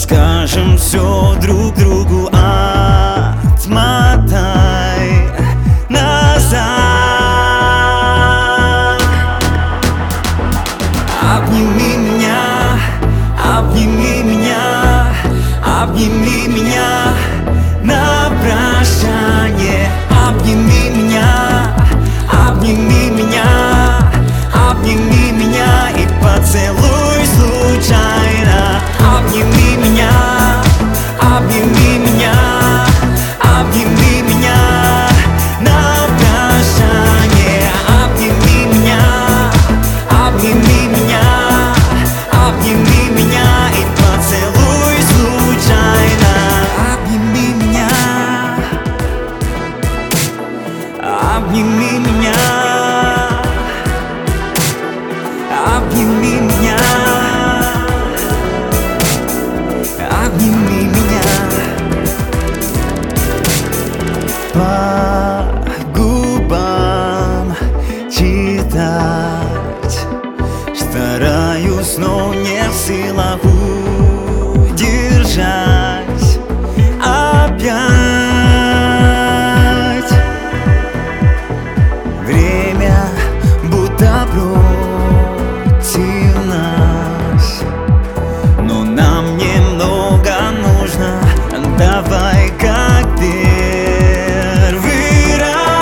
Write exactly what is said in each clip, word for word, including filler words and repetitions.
Скажем все друг другу, отмотай назад. Обними меня, обними меня, обними меня на прощание. Обними меня, обними меня, обними меня и поцелуй случайно. Обними меня, обними меня, обними меня на прощание. Обними меня, обними меня, обними меня и поцелуй случайно. Обними меня, обними меня, обними меня, обними меня. По губам читать стараюсь, но не в силах удержать опять. Время будто против нас, но нам немного нужно. Давай как первый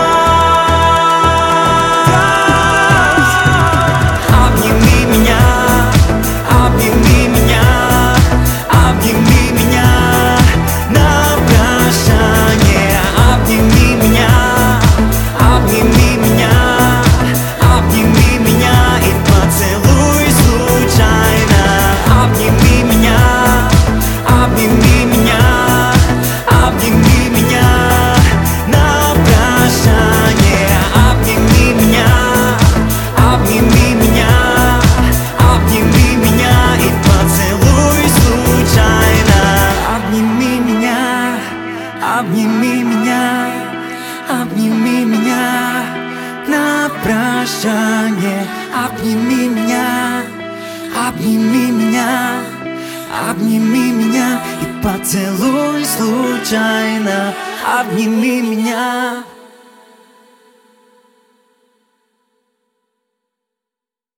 раз. Обними меня, обними меня, обними меня на прощание. Обними меня, обними меня, обними меня и поцелуй случайно. Обними меня, обними меня, обними меня на прощание. Обними меня, обними меня, обними меня и поцелуй случайно. Обними меня, обними меня, обними меня на прощание. Обними меня, обними меня, обними меня и поцелуй случайно. Обними меня.